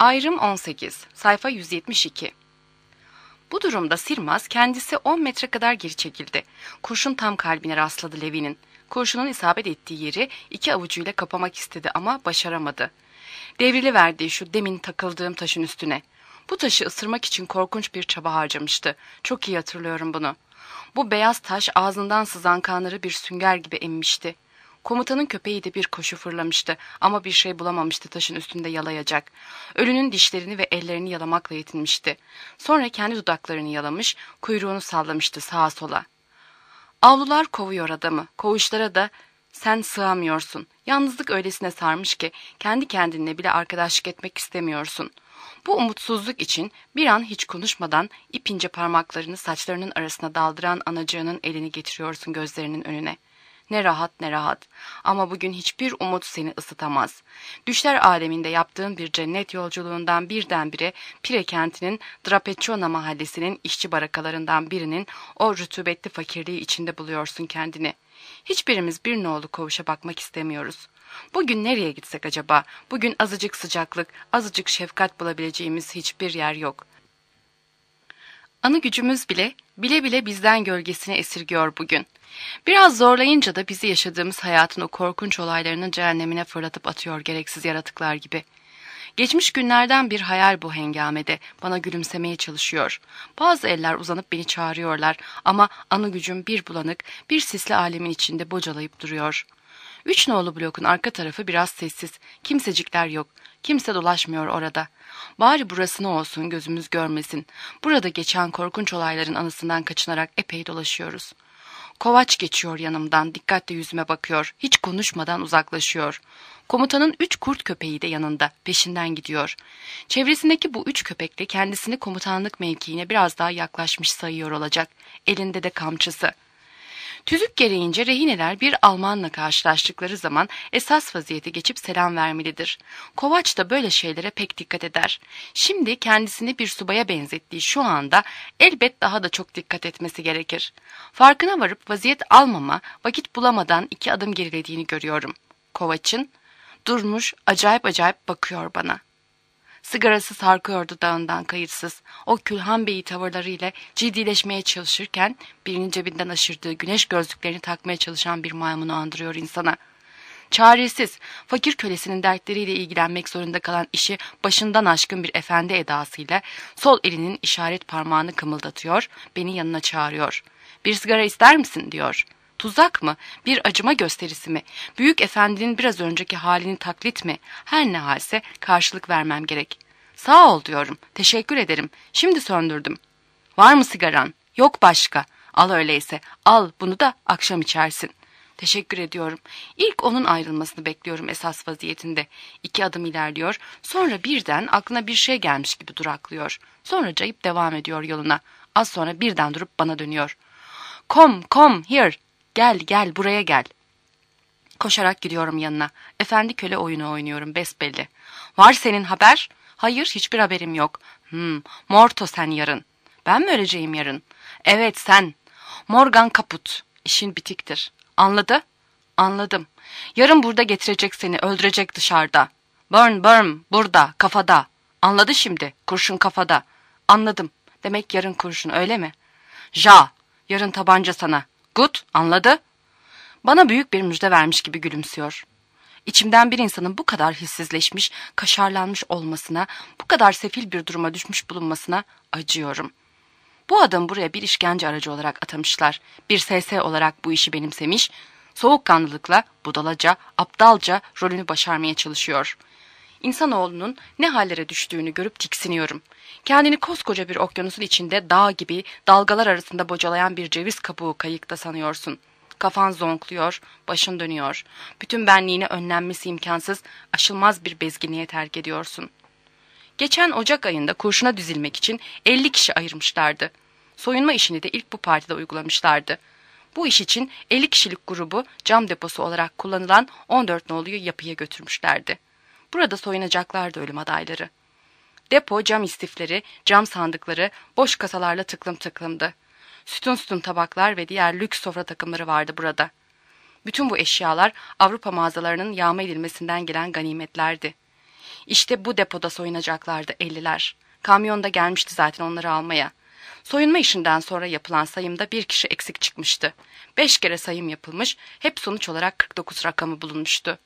Ayrım 18, sayfa 172. Bu durumda Sirmaz kendisi 10 metre kadar geri çekildi. Kurşun tam kalbine rastladı Levi'nin. Kurşunun isabet ettiği yeri 2 avucuyla kapamak istedi ama başaramadı. Devriliverdi şu demin takıldığım taşın üstüne. Bu taşı ısırmak için korkunç bir çaba harcamıştı. Çok iyi hatırlıyorum bunu. Bu beyaz taş ağzından sızan kanları bir sünger gibi emmişti. Komutanın köpeği de bir koşu fırlamıştı ama bir şey bulamamıştı taşın üstünde yalayacak. Ölünün dişlerini ve ellerini yalamakla yetinmişti. Sonra kendi dudaklarını yalamış, kuyruğunu sallamıştı sağa sola. Avlular kovuyor adamı, koğuşlara da sen sığamıyorsun. Yalnızlık öylesine sarmış ki kendi kendinle bile arkadaşlık etmek istemiyorsun. Bu umutsuzluk için bir an hiç konuşmadan ipince parmaklarını saçlarının arasına daldıran anacığının elini getiriyorsun gözlerinin önüne. Ne rahat ne rahat. Ama bugün hiçbir umut seni ısıtamaz. Düşler aleminde yaptığın bir cennet yolculuğundan birdenbire Pire kentinin Drapecciona mahallesinin işçi barakalarından birinin o rutubetli fakirliği içinde buluyorsun kendini. Hiçbirimiz bir nolu koğuşa bakmak istemiyoruz. Bugün nereye gitsek acaba? Bugün azıcık sıcaklık, azıcık şefkat bulabileceğimiz hiçbir yer yok. Anı gücümüz bile bile bizden gölgesini esirgiyor bugün. Biraz zorlayınca da bizi yaşadığımız hayatın o korkunç olaylarının cehennemine fırlatıp atıyor gereksiz yaratıklar gibi. Geçmiş günlerden bir hayal bu hengamede, bana gülümsemeye çalışıyor. Bazı eller uzanıp beni çağırıyorlar ama anı gücüm bir bulanık, bir sisli alemin içinde bocalayıp duruyor. 3 nolu blokun arka tarafı biraz sessiz, kimsecikler yok, kimse dolaşmıyor orada. Bari burası ne olsun gözümüz görmesin. Burada geçen korkunç olayların anısından kaçınarak epey dolaşıyoruz. Kovaç geçiyor yanımdan, dikkatle yüzüme bakıyor, hiç konuşmadan uzaklaşıyor. Komutanın 3 kurt köpeği de yanında, peşinden gidiyor. Çevresindeki bu 3 köpek de kendisini komutanlık mevkiine biraz daha yaklaşmış sayıyor olacak. Elinde de kamçısı. Tüzük gereğince rehineler bir Almanla karşılaştıkları zaman esas vaziyete geçip selam vermelidir. Kovaç da böyle şeylere pek dikkat eder. Şimdi kendisini bir subaya benzettiği şu anda elbet daha da çok dikkat etmesi gerekir. Farkına varıp vaziyet almama, vakit bulamadan 2 adım gerilediğini görüyorum. Kovaç'ın durmuş acayip acayip bakıyor bana. Sigarası sarkıyordu dağından kayıtsız. O Külhan Bey'i tavırlarıyla ciddileşmeye çalışırken birinin cebinden aşırdığı güneş gözlüklerini takmaya çalışan bir maymunu andırıyor insana. Çaresiz, fakir kölesinin dertleriyle ilgilenmek zorunda kalan işi başından aşkın bir efendi edasıyla sol elinin işaret parmağını kımıldatıyor, beni yanına çağırıyor. "Bir sigara ister misin?" diyor. Tuzak mı? Bir acıma gösterisi mi? Büyük efendinin biraz önceki halini taklit mi? Her ne halse karşılık vermem gerek. "Sağ ol," diyorum. "Teşekkür ederim. Şimdi söndürdüm." "Var mı sigaran?" "Yok başka." "Al öyleyse. Al, bunu da akşam içersin." Teşekkür ediyorum. İlk onun ayrılmasını bekliyorum esas vaziyetinde. 2 adım ilerliyor. Sonra birden aklına bir şey gelmiş gibi duraklıyor. Sonra cayıp devam ediyor yoluna. Az sonra birden durup bana dönüyor. Come here. Gel buraya gel." Koşarak gidiyorum yanına. Efendi köle oyunu oynuyorum besbelli. "Var senin haber?" "Hayır, hiçbir haberim yok." Morto sen yarın." "Ben mi öleceğim yarın?" "Evet sen. Morgan kaput. İşin bitiktir." "Anladı?" "Anladım. Yarın burada getirecek seni, öldürecek dışarıda." Burn, burada, kafada." "Anladı şimdi, kurşun kafada." "Anladım. Demek yarın kurşun, öyle mi?" "Ja, yarın tabanca sana." "Good, anladı." Bana büyük bir müjde vermiş gibi gülümsüyor. İçimden bir insanın bu kadar hissizleşmiş, kaşarlanmış olmasına, bu kadar sefil bir duruma düşmüş bulunmasına acıyorum. Bu adamı buraya bir işkence aracı olarak atamışlar. Bir SS olarak bu işi benimsemiş, soğukkanlılıkla, budalaca, aptalca rolünü başarmaya çalışıyor. İnsanoğlunun ne hallere düştüğünü görüp tiksiniyorum. Kendini koskoca bir okyanusun içinde dağ gibi dalgalar arasında bocalayan bir ceviz kabuğu kayıkta sanıyorsun. Kafan zonkluyor, başın dönüyor. Bütün benliğini önlenmesi imkansız, aşılmaz bir bezginliğe terk ediyorsun. Geçen Ocak ayında kurşuna dizilmek için 50 kişi ayırmışlardı. Soyunma işini de ilk bu partide uygulamışlardı. Bu iş için 50 kişilik grubu cam deposu olarak kullanılan 14 noluyu yapıya götürmüşlerdi. Burada soyunacaklardı ölüm adayları. Depo cam istifleri, cam sandıkları, boş kasalarla tıklım tıklımdı. Sütun tabaklar ve diğer lüks sofra takımları vardı burada. Bütün bu eşyalar Avrupa mağazalarının yağma edilmesinden gelen ganimetlerdi. İşte bu depoda soyunacaklardı 50'ler. Kamyon da gelmişti zaten onları almaya. Soyunma işinden sonra yapılan sayımda bir kişi eksik çıkmıştı. 5 kere sayım yapılmış, hep sonuç olarak 49 rakamı bulunmuştu.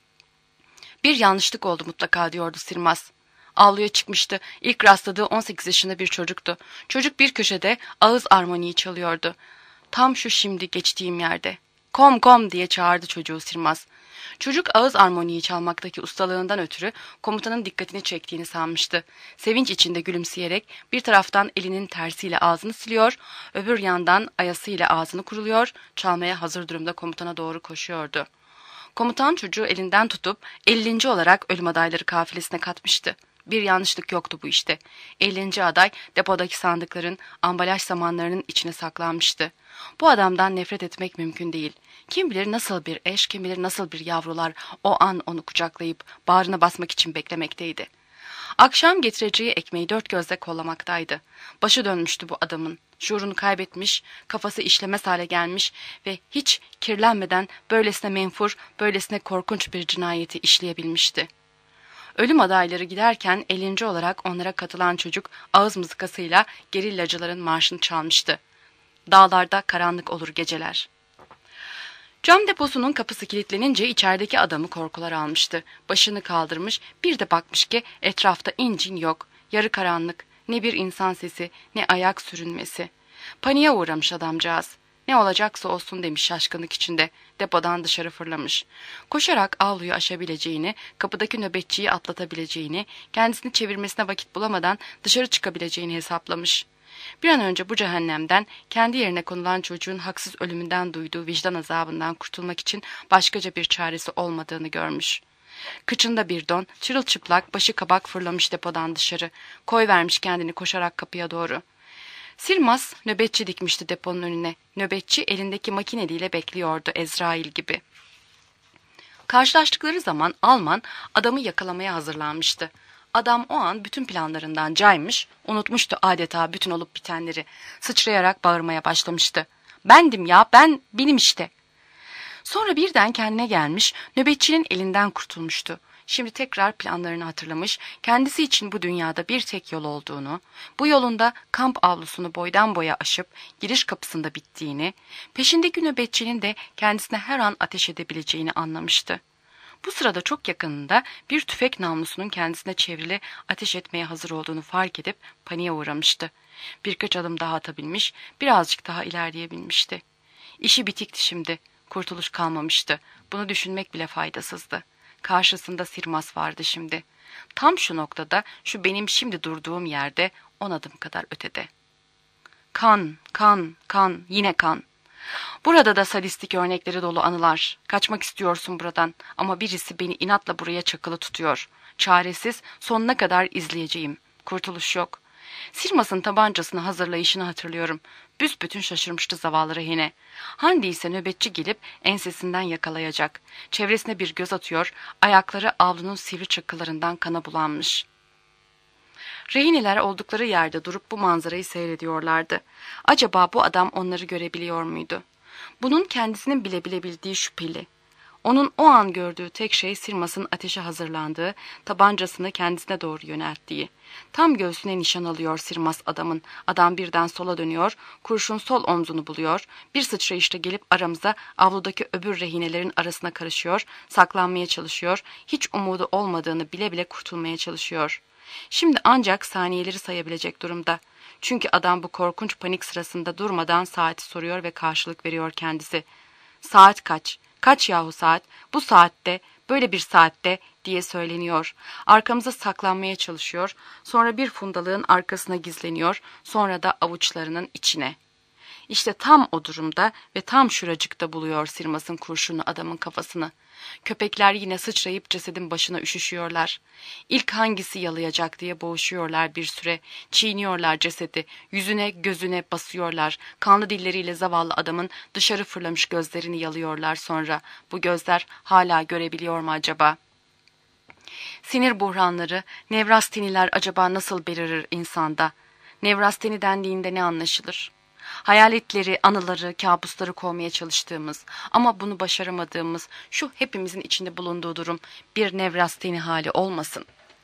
Bir yanlışlık oldu mutlaka diyordu Sirmaz. Avluya çıkmıştı. İlk rastladığı 18 yaşında bir çocuktu. Çocuk bir köşede ağız armoniyi çalıyordu. Tam şu şimdi geçtiğim yerde. Kom kom diye çağırdı çocuğu Sirmaz. Çocuk ağız armoniyi çalmaktaki ustalığından ötürü komutanın dikkatini çektiğini sanmıştı. Sevinç içinde gülümseyerek bir taraftan elinin tersiyle ağzını siliyor, öbür yandan ayasıyla ağzını kuruluyor, çalmaya hazır durumda komutana doğru koşuyordu. Komutan çocuğu elinden tutup 50. olarak ölüm adayları kafilesine katmıştı. Bir yanlışlık yoktu bu işte. 50. aday depodaki sandıkların ambalaj samanlarının içine saklanmıştı. Bu adamdan nefret etmek mümkün değil. Kim bilir nasıl bir eş, kim bilir nasıl bir yavrular o an onu kucaklayıp bağrına basmak için beklemekteydi. Akşam getireceği ekmeği dört gözle kollamaktaydı. Başı dönmüştü bu adamın. Şuurunu kaybetmiş, kafası işlemez hale gelmiş ve hiç kirlenmeden böylesine menfur, böylesine korkunç bir cinayeti işleyebilmişti. Ölüm adayları giderken 50. olarak onlara katılan çocuk ağız mızıkasıyla gerillacıların marşını çalmıştı. Dağlarda karanlık olur geceler. Cam deposunun kapısı kilitlenince içerideki adamı korkular almıştı. Başını kaldırmış, bir de bakmış ki etrafta incin yok. Yarı karanlık, ne bir insan sesi, ne ayak sürünmesi. Paniğe uğramış adamcağız. Ne olacaksa olsun demiş şaşkınlık içinde. Depodan dışarı fırlamış. Koşarak avluyu aşabileceğini, kapıdaki nöbetçiyi atlatabileceğini, kendisini çevirmesine vakit bulamadan dışarı çıkabileceğini hesaplamış. Bir an önce bu cehennemden, kendi yerine konulan çocuğun haksız ölümünden duyduğu vicdan azabından kurtulmak için başkaca bir çaresi olmadığını görmüş. Kıçında bir don, çırılçıplak, başı kabak fırlamış depodan dışarı. Koyvermiş kendini koşarak kapıya doğru. Sirmaz nöbetçi dikmişti deponun önüne. Nöbetçi elindeki makineliyle bekliyordu Ezrail gibi. Karşılaştıkları zaman Alman adamı yakalamaya hazırlanmıştı. Adam o an bütün planlarından caymış, unutmuştu adeta bütün olup bitenleri. Sıçrayarak bağırmaya başlamıştı. Bendim ya, benim işte. Sonra birden kendine gelmiş, nöbetçinin elinden kurtulmuştu. Şimdi tekrar planlarını hatırlamış, kendisi için bu dünyada bir tek yol olduğunu, bu yolunda kamp avlusunu boydan boya aşıp giriş kapısında bittiğini, peşindeki nöbetçinin de kendisine her an ateş edebileceğini anlamıştı. Bu sırada çok yakınında bir tüfek namlusunun kendisine çevrili ateş etmeye hazır olduğunu fark edip paniğe uğramıştı. Birkaç adım daha atabilmiş, birazcık daha ilerleyebilmişti. İşi bitikti şimdi, kurtuluş kalmamıştı. Bunu düşünmek bile faydasızdı. Karşısında Sirmas vardı şimdi. Tam şu noktada, şu benim şimdi durduğum yerde 10 adım kadar ötede. Kan, kan, kan, yine kan. Burada da sadistik örnekleri dolu anılar. Kaçmak istiyorsun buradan ama birisi beni inatla buraya çakılı tutuyor. Çaresiz, sonuna kadar izleyeceğim. Kurtuluş yok. Sirmas'ın tabancasını hazırlayışını hatırlıyorum. Büsbütün şaşırmıştı zavallı rehine. Handi ise nöbetçi gelip ensesinden yakalayacak. Çevresine bir göz atıyor, ayakları avlunun sivri çakılarından kana bulanmış. Rehineler oldukları yerde durup bu manzarayı seyrediyorlardı. Acaba bu adam onları görebiliyor muydu? Bunun kendisinin bile bilebildiği şüpheli. Onun o an gördüğü tek şey Sirmas'ın ateşe hazırlandığı, tabancasını kendisine doğru yönelttiği. Tam göğsüne nişan alıyor Sirmas adamın. Adam birden sola dönüyor, kurşun sol omzunu buluyor. Bir sıçrayışta gelip aramıza avludaki öbür rehinelerin arasına karışıyor, saklanmaya çalışıyor, hiç umudu olmadığını bile bile kurtulmaya çalışıyor. Şimdi ancak saniyeleri sayabilecek durumda. Çünkü adam bu korkunç panik sırasında durmadan saati soruyor ve karşılık veriyor kendisi. Saat kaç? Kaç yahu saat? Bu saatte, böyle bir saatte diye söyleniyor. Arkamıza saklanmaya çalışıyor. Sonra bir fundalığın arkasına gizleniyor. Sonra da avuçlarının içine. İşte tam o durumda ve tam şuracıkta buluyor Sirmas'ın kurşunu adamın kafasını. Köpekler yine sıçrayıp cesedin başına üşüşüyorlar. İlk hangisi yalayacak diye boğuşuyorlar bir süre. Çiğniyorlar cesedi, yüzüne gözüne basıyorlar. Kanlı dilleriyle zavallı adamın dışarı fırlamış gözlerini yalıyorlar sonra. Bu gözler hala görebiliyor mu acaba? Sinir buhranları, nevrasteniler acaba nasıl belirir insanda? Nevrasteni dendiğinde ne anlaşılır? Hayaletleri, anıları, kabusları kovmaya çalıştığımız ama bunu başaramadığımız şu hepimizin içinde bulunduğu durum bir nevrasteni hali olmasın.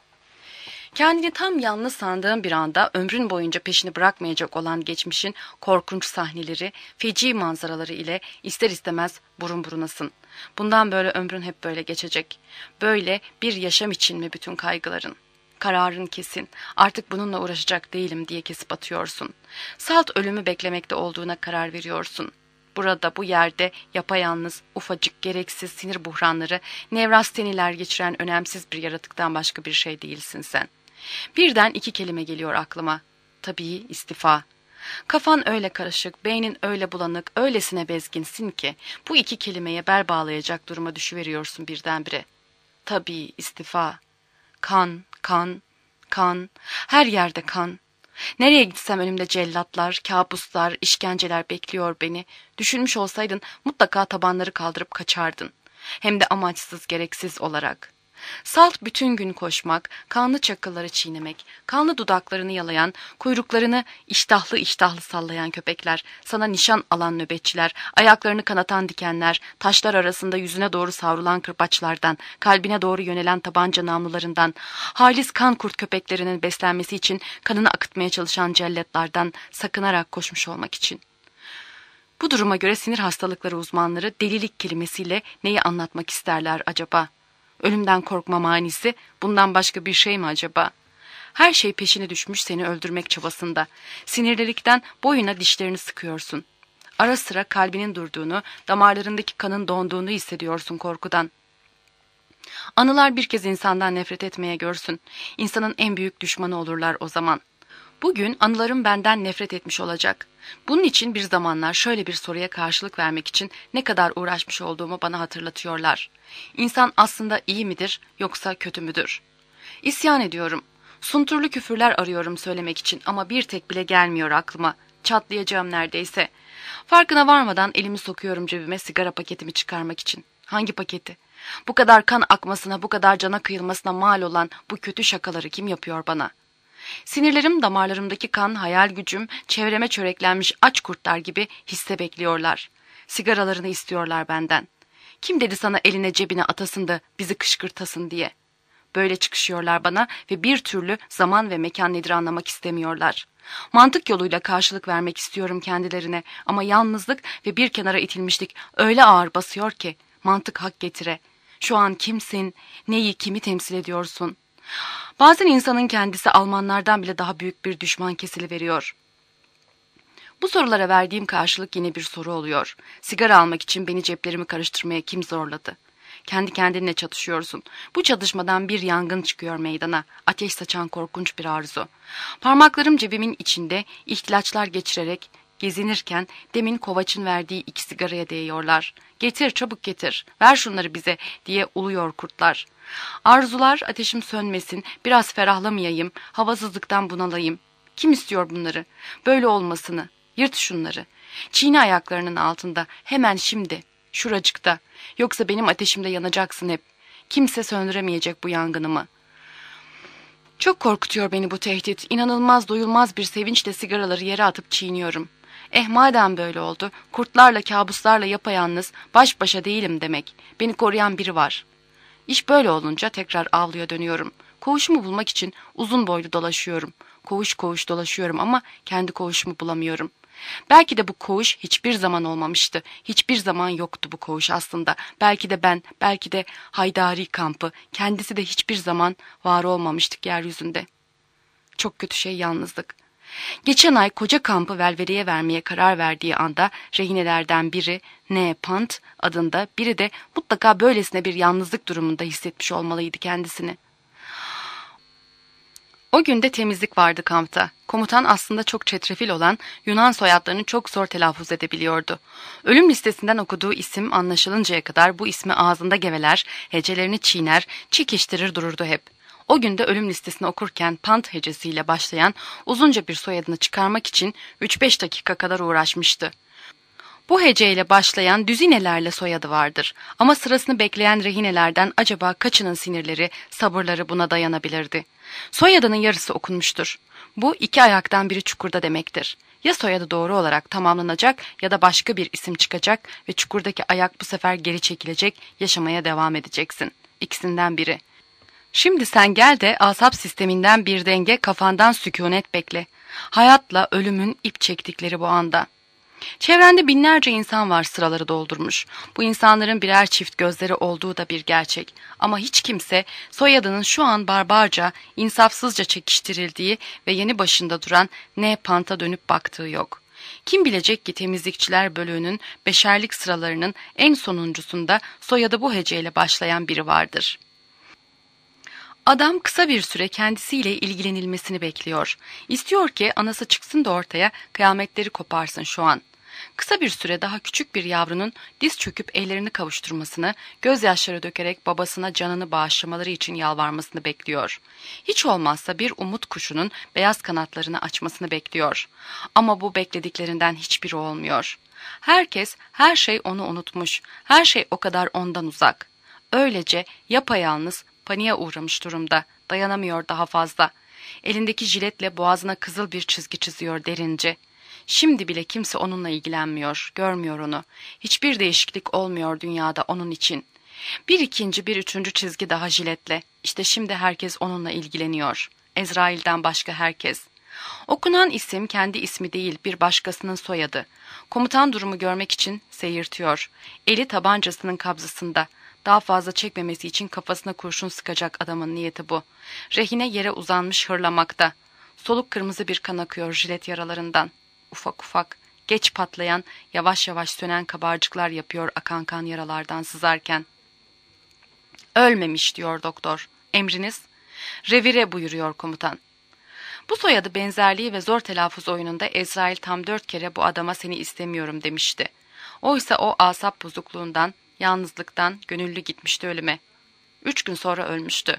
Kendini tam yalnız sandığın bir anda ömrün boyunca peşini bırakmayacak olan geçmişin korkunç sahneleri, feci manzaraları ile ister istemez burun burunasın. Bundan böyle ömrün hep böyle geçecek. Böyle bir yaşam için mi bütün kaygıların? Kararın kesin. Artık bununla uğraşacak değilim diye kesip atıyorsun. Salt ölümü beklemekte olduğuna karar veriyorsun. Burada, bu yerde yapayalnız, ufacık, gereksiz sinir buhranları, nevrasteniler geçiren önemsiz bir yaratıktan başka bir şey değilsin sen. Birden iki kelime geliyor aklıma. Tabii istifa. Kafan öyle karışık, beynin öyle bulanık, öylesine bezginsin ki bu iki kelimeye bel bağlayacak duruma düşüveriyorsun birdenbire. Tabii istifa. Kan, kan, kan, her yerde kan. Nereye gitsem önümde cellatlar, kabuslar, işkenceler bekliyor beni. Düşünmüş olsaydın mutlaka tabanları kaldırıp kaçardın. Hem de amaçsız, gereksiz olarak. Salt bütün gün koşmak, kanlı çakılları çiğnemek, kanlı dudaklarını yalayan, kuyruklarını iştahlı iştahlı sallayan köpekler, sana nişan alan nöbetçiler, ayaklarını kanatan dikenler, taşlar arasında yüzüne doğru savrulan kırbaçlardan, kalbine doğru yönelen tabanca namlularından, halis kan kurt köpeklerinin beslenmesi için kanını akıtmaya çalışan cellatlardan sakınarak koşmuş olmak için. Bu duruma göre sinir hastalıkları uzmanları delilik kelimesiyle neyi anlatmak isterler acaba? Ölümden korkma manisi bundan başka bir şey mi acaba? Her şey peşine düşmüş seni öldürmek çabasında. Sinirlilikten boyuna dişlerini sıkıyorsun. Ara sıra kalbinin durduğunu, damarlarındaki kanın donduğunu hissediyorsun korkudan. Anılar bir kez insandan nefret etmeye görsün. İnsanın en büyük düşmanı olurlar o zaman. Bugün anılarım benden nefret etmiş olacak. Bunun için bir zamanlar şöyle bir soruya karşılık vermek için ne kadar uğraşmış olduğumu bana hatırlatıyorlar. İnsan aslında iyi midir yoksa kötü müdür? İsyan ediyorum. Sunturlu küfürler arıyorum söylemek için ama bir tek bile gelmiyor aklıma. Çatlayacağım neredeyse. Farkına varmadan elimi sokuyorum cebime sigara paketimi çıkarmak için. Hangi paketi? Bu kadar kan akmasına, bu kadar cana kıyılmasına mal olan bu kötü şakaları kim yapıyor bana? Sinirlerim, damarlarımdaki kan, hayal gücüm, çevreme çöreklenmiş aç kurtlar gibi hisse bekliyorlar. Sigaralarını istiyorlar benden. Kim dedi sana eline cebine atasın da bizi kışkırtasın diye? Böyle çıkışıyorlar bana ve bir türlü zaman ve mekan nedir anlamak istemiyorlar. Mantık yoluyla karşılık vermek istiyorum kendilerine ama yalnızlık ve bir kenara itilmişlik öyle ağır basıyor ki mantık hak getire. Şu an kimsin, neyi, kimi temsil ediyorsun? Bazen insanın kendisi Almanlardan bile daha büyük bir düşman kesiliveriyor. Bu sorulara verdiğim karşılık yine bir soru oluyor. Sigara almak için beni ceplerimi karıştırmaya kim zorladı? Kendi kendinle çatışıyorsun. Bu çatışmadan bir yangın çıkıyor meydana. Ateş saçan korkunç bir arzu. Parmaklarım cebimin içinde ihtilaçlar geçirerek gezinirken demin Kovaç'ın verdiği 2 sigaraya değiyorlar. Getir, çabuk getir, ver şunları bize diye uluyor kurtlar. Arzular ateşim sönmesin, biraz ferahlamayayım, havasızlıktan bunalayım. Kim istiyor bunları? Böyle olmasını. Yırt şunları. Çiğne ayaklarının altında, hemen şimdi, şuracıkta. Yoksa benim ateşimde yanacaksın hep. Kimse söndüremeyecek bu yangınımı. Çok korkutuyor beni bu tehdit. İnanılmaz, doyulmaz bir sevinçle sigaraları yere atıp çiğniyorum. Madem böyle oldu, kurtlarla, kabuslarla yapayalnız, baş başa değilim demek. Beni koruyan biri var. İş böyle olunca tekrar avluya dönüyorum. Koğuşumu bulmak için uzun boylu dolaşıyorum. Koğuş koğuş dolaşıyorum ama kendi koğuşumu bulamıyorum. Belki de bu koğuş hiçbir zaman olmamıştı. Hiçbir zaman yoktu bu koğuş aslında. Belki de ben, belki de Haydari kampı, kendisi de hiçbir zaman var olmamıştık yeryüzünde. Çok kötü şey yalnızlık. Geçen ay koca kampı velvereye vermeye karar verdiği anda rehinelerden biri N. Pant adında, biri de mutlaka böylesine bir yalnızlık durumunda hissetmiş olmalıydı kendisini. O günde temizlik vardı kampta. Komutan aslında çok çetrefil olan Yunan soyadlarını çok zor telaffuz edebiliyordu. Ölüm listesinden okuduğu isim anlaşılıncaya kadar bu ismi ağzında geveler, hecelerini çiğner, çekiştirir dururdu hep. O günde ölüm listesini okurken pant hecesiyle başlayan uzunca bir soyadını çıkarmak için 3-5 dakika kadar uğraşmıştı. Bu heceyle başlayan düzinelerle soyadı vardır ama sırasını bekleyen rehinelerden acaba kaçının sinirleri, sabırları buna dayanabilirdi? Soyadının yarısı okunmuştur. Bu 2 ayaktan biri çukurda demektir. Ya soyadı doğru olarak tamamlanacak ya da başka bir isim çıkacak ve çukurdaki ayak bu sefer geri çekilecek, yaşamaya devam edeceksin. İkisinden biri. Şimdi sen gel de asap sisteminden bir denge, kafandan sükunet bekle. Hayatla ölümün ip çektikleri bu anda. Çevrende binlerce insan var sıraları doldurmuş. Bu insanların birer çift gözleri olduğu da bir gerçek. Ama hiç kimse soyadının şu an barbarca, insafsızca çekiştirildiği ve yeni başında duran ne panta dönüp baktığı yok. Kim bilecek ki temizlikçiler bölüğünün beşerlik sıralarının en sonuncusunda soyadı bu heceyle başlayan biri vardır. Adam kısa bir süre kendisiyle ilgilenilmesini bekliyor. İstiyor ki anası çıksın da ortaya kıyametleri koparsın şu an. Kısa bir süre daha küçük bir yavrunun diz çöküp ellerini kavuşturmasını, gözyaşları dökerek babasına canını bağışlamaları için yalvarmasını bekliyor. Hiç olmazsa bir umut kuşunun beyaz kanatlarını açmasını bekliyor. Ama bu beklediklerinden hiçbiri olmuyor. Herkes, her şey onu unutmuş, her şey o kadar ondan uzak. Öylece yapayalnız, paniğe uğramış durumda, dayanamıyor daha fazla. Elindeki jiletle boğazına kızıl bir çizgi çiziyor derince. Şimdi bile kimse onunla ilgilenmiyor, görmüyor onu. Hiçbir değişiklik olmuyor dünyada onun için. Bir ikinci, bir üçüncü çizgi daha jiletle. İşte şimdi herkes onunla ilgileniyor. Ezrail'den başka herkes. Okunan isim kendi ismi değil, bir başkasının soyadı. Komutan durumu görmek için seyirtiyor. Eli tabancasının kabzasında. Daha fazla çekmemesi için kafasına kurşun sıkacak adamın niyeti bu. Rehine yere uzanmış hırlamakta. Soluk kırmızı bir kan akıyor jilet yaralarından. Ufak ufak, geç patlayan, yavaş yavaş sönen kabarcıklar yapıyor akan kan yaralardan sızarken. Ölmemiş diyor doktor. Emriniz? Revire buyuruyor komutan. Bu soyadı benzerliği ve zor telaffuz oyununda Ezrail tam 4 kere bu adama seni istemiyorum demişti. Oysa o asap bozukluğundan, yalnızlıktan gönüllü gitmişti ölüme. 3 gün sonra ölmüştü.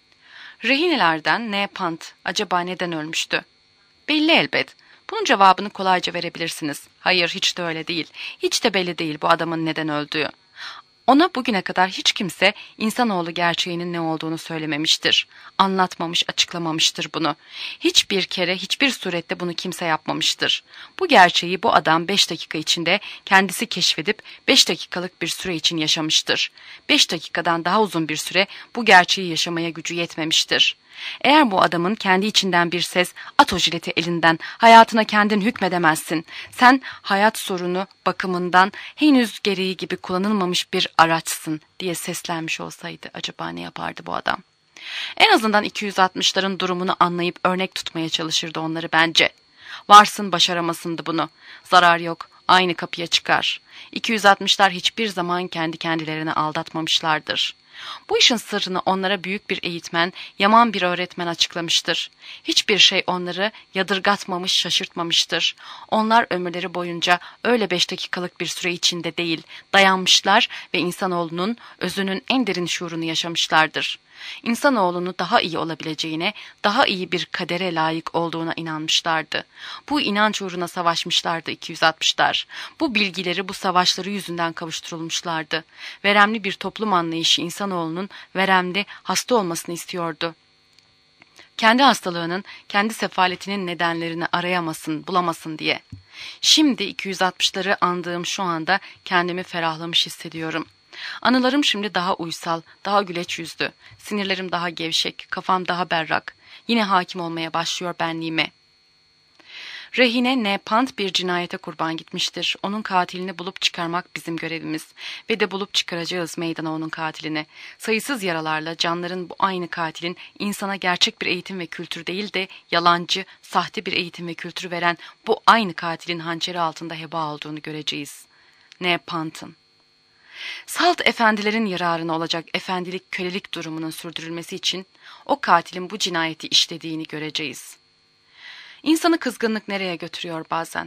Rehinelerden ne pant, acaba neden ölmüştü? Belli elbet. Bunun cevabını kolayca verebilirsiniz. Hayır, hiç de öyle değil. Hiç de belli değil bu adamın neden öldüğü. Ona bugüne kadar hiç kimse insanoğlu gerçeğinin ne olduğunu söylememiştir. Anlatmamış, açıklamamıştır bunu. Hiçbir kere, hiçbir surette bunu kimse yapmamıştır. Bu gerçeği bu adam 5 dakika içinde kendisi keşfedip 5 dakikalık bir süre için yaşamıştır. 5 dakikadan daha uzun bir süre bu gerçeği yaşamaya gücü yetmemiştir. Eğer bu adamın kendi içinden bir ses, at o jileti elinden, hayatına kendin hükmedemezsin. Sen hayat sorunu bakımından henüz gereği gibi kullanılmamış bir araçsın diye seslenmiş olsaydı acaba ne yapardı bu adam? En azından 260'ların durumunu anlayıp örnek tutmaya çalışırdı onları bence. Varsın başaramasındı bunu. Zarar yok, aynı kapıya çıkar. 260'lar hiçbir zaman kendi kendilerini aldatmamışlardır. Bu işin sırrını onlara büyük bir eğitmen, yaman bir öğretmen açıklamıştır. Hiçbir şey onları yadırgatmamış, şaşırtmamıştır. Onlar ömürleri boyunca öyle 5 dakikalık bir süre içinde değil, dayanmışlar ve insanoğlunun özünün en derin şuurunu yaşamışlardır. İnsanoğlunu daha iyi olabileceğine, daha iyi bir kadere layık olduğuna inanmışlardı. Bu inanç uğruna savaşmışlardı 260'lar. Bu bilgileri, bu savaşları yüzünden kavuşturulmuşlardı. Veremli bir toplum anlayışı insanoğlunun veremli, hasta olmasını istiyordu. Kendi hastalığının, kendi sefaletinin nedenlerini arayamasın, bulamasın diye. Şimdi 260'ları andığım şu anda kendimi ferahlamış hissediyorum. Anılarım şimdi daha uysal, daha güleç yüzlü. Sinirlerim daha gevşek, kafam daha berrak. Yine hakim olmaya başlıyor benliğime. Rehine ne pant bir cinayete kurban gitmiştir. Onun katilini bulup çıkarmak bizim görevimiz. Ve de bulup çıkaracağız meydana onun katilini. Sayısız yaralarla canların bu aynı katilin insana gerçek bir eğitim ve kültür değil de yalancı, sahte bir eğitim ve kültür veren bu aynı katilin hançeri altında heba olduğunu göreceğiz. Ne pantın. Salt efendilerin yararına olacak efendilik kölelik durumunun sürdürülmesi için o katilin bu cinayeti işlediğini göreceğiz. İnsanı kızgınlık nereye götürüyor bazen?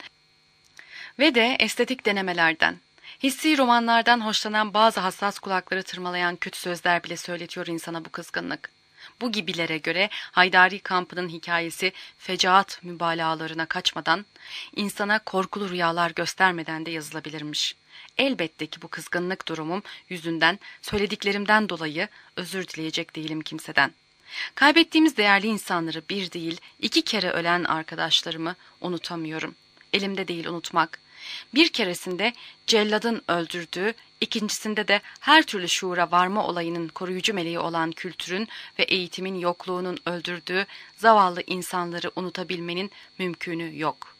Ve de estetik denemelerden, hissi romanlardan hoşlanan bazı hassas kulakları tırmalayan kötü sözler bile söyletiyor insana bu kızgınlık. Bu gibilere göre Haydari kampının hikayesi fecaat mübalağalarına kaçmadan, insana korkulu rüyalar göstermeden de yazılabilirmiş. Elbette ki bu kızgınlık durumum yüzünden, söylediklerimden dolayı özür dileyecek değilim kimseden. Kaybettiğimiz değerli insanları bir değil, 2 kere ölen arkadaşlarımı unutamıyorum. Elimde değil unutmak. Bir keresinde celladın öldürdüğü, ikincisinde de her türlü şuura varma olayının koruyucu meleği olan kültürün ve eğitimin yokluğunun öldürdüğü zavallı insanları unutabilmenin mümkünü yok.